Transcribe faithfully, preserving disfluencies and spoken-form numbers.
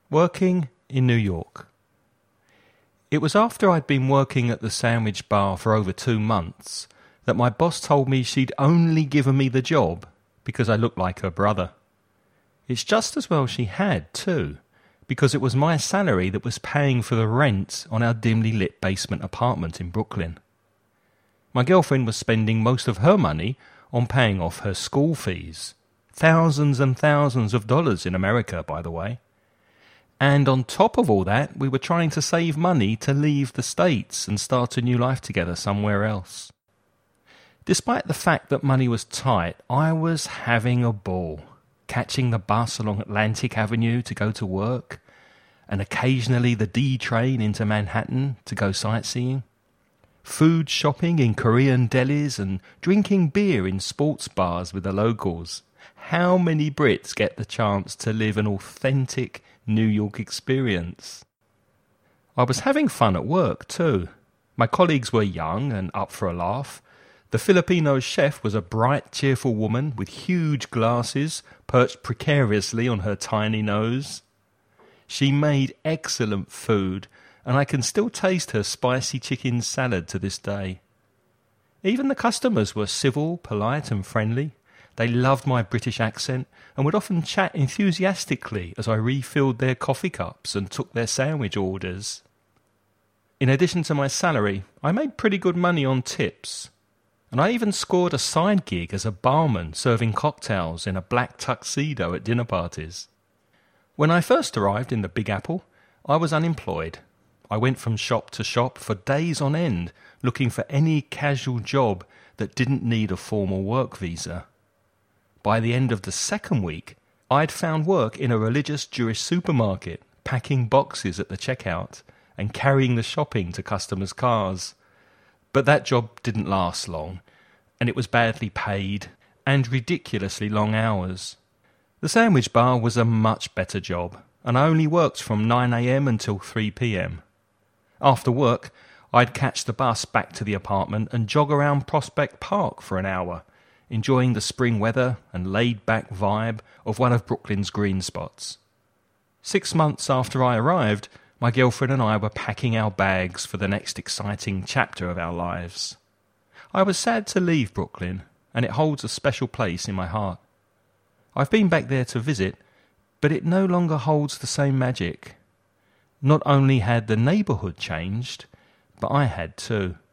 Working in New York. It was after I'd been working at the sandwich bar for over two months that my boss told me she'd only given me the job because I looked like her brother. It's just as well she had, too, because it was my salary that was paying for the rent on our dimly lit basement apartment in Brooklyn. My girlfriend was spending most of her money on paying off her school fees. Thousands and thousands of dollars in America, by the way. And on top of all that, we were trying to save money to leave the States and start a new life together somewhere else. Despite the fact that money was tight, I was having a ball, catching the bus along Atlantic Avenue to go to work, and occasionally the D train into Manhattan to go sightseeing, food shopping in Korean delis and drinking beer in sports bars with the locals. How many Brits get the chance to live an authentic New York experience? I was having fun at work too. My colleagues were young and up for a laugh. The Filipino chef was a bright, cheerful woman with huge glasses perched precariously on her tiny nose. She made excellent food, and I can still taste her spicy chicken salad to this day. Even the customers were civil, polite and friendly. They loved my British accent and would often chat enthusiastically as I refilled their coffee cups and took their sandwich orders. In addition to my salary, I made pretty good money on tips, and I even scored a side gig as a barman serving cocktails in a black tuxedo at dinner parties. When I first arrived in the Big Apple, I was unemployed. I went from shop to shop for days on end looking for any casual job that didn't need a formal work visa. By the end of the second week, I'd found work in a religious Jewish supermarket, packing boxes at the checkout and carrying the shopping to customers' cars. But that job didn't last long, and it was badly paid and ridiculously long hours. The sandwich bar was a much better job, and I only worked from nine a.m. until three p.m. After work, I'd catch the bus back to the apartment and jog around Prospect Park for an hour, enjoying the spring weather and laid-back vibe of one of Brooklyn's green spots. Six months after I arrived, my girlfriend and I were packing our bags for the next exciting chapter of our lives. I was sad to leave Brooklyn, and it holds a special place in my heart. I've been back there to visit, but it no longer holds the same magic. Not only had the neighbourhood changed, but I had too.